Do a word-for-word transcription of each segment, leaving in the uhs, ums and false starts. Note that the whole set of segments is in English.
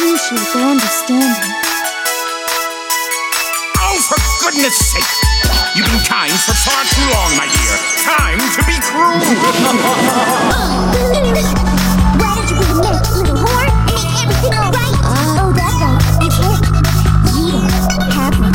appreciate their understanding. Oh, for goodness sake! You've been kind for far too long, my dear. Time to be cruel! Why did you bring me, little whore? I make everything all right. Uh, oh, that's right. You can't. You don't have one.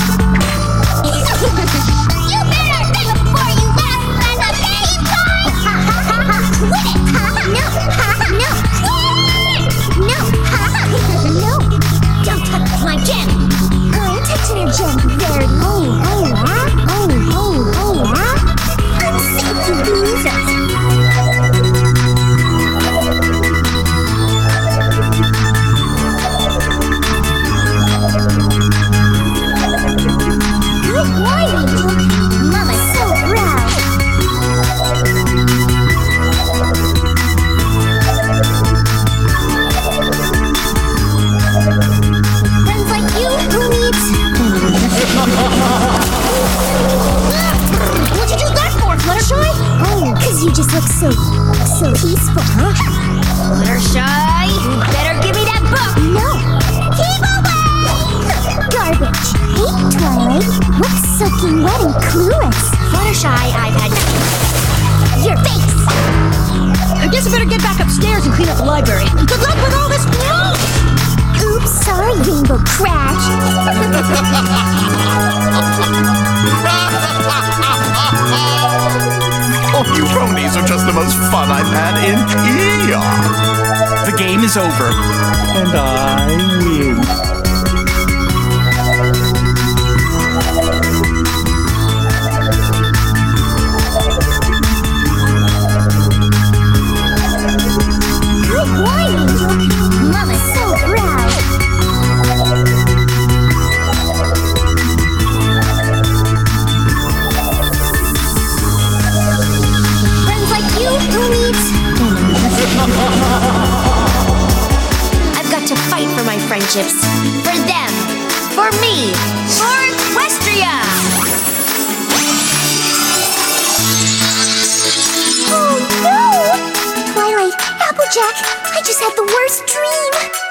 You better think before you laugh at the game time! Quit it! No! No! No! No! Don't touch my gem! I'm touching your gem very. Oh, oh, yeah? Oh, oh, oh, yeah? I'm sick of losers! Good boy, Angel. Mama's so proud. Friends like you who needs... What'd you do that for, Fluttershy? Oh, cause you just look so... so peaceful, huh? Fluttershy, you better give me that book! No! Keep away! Garbage. Hey, Twilight. What's soaking wet and clueless? Fluttershy, I've had... Your face! I guess I better get back upstairs and clean up the library. Good luck with all this... Oops, sorry, Rainbow Crash. Oh, you ponies are just the most fun I've had in eons. The game is over, and I win. Good boy, Angel. Mama's so proud. Friends like you who needs... I've got to fight for my friendships. For them. For me. For Equestria! Oh, no! Twilight, Applejack, I just had the worst dream.